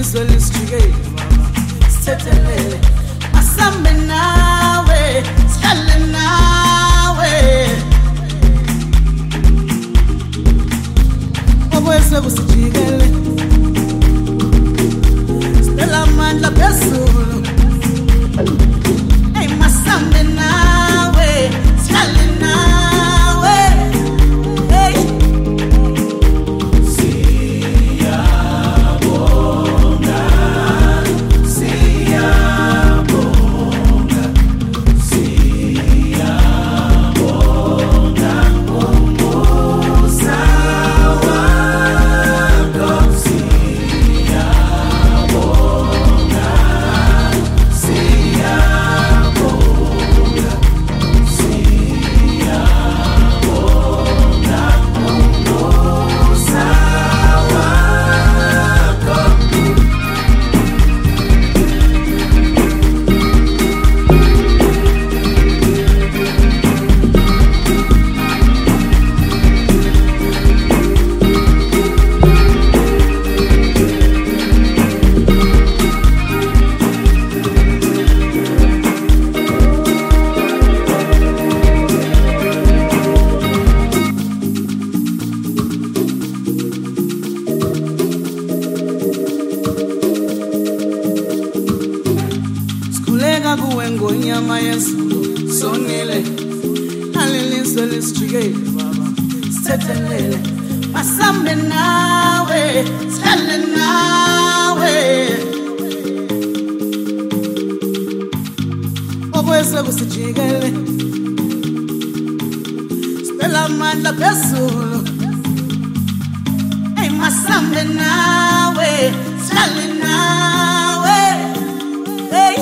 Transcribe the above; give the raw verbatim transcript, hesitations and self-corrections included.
alilizwe lisijike sithethelele asambe nawe sihlale nawe obwese kusijikele sicela amandla phezulu hey masambe nawe sihlale nawe hey siyabonga siyabonga siyabonga umusa wako siyabonga siyabonga siyabonga umusa wako Skuleka kuwe ngonyama yezulu sonile alilizwe lisijike baba sithethelele masambe nawe sihlale nawe obwese kusijikele sicela amandla phezulu hey masambe nawe sihlale nawe hey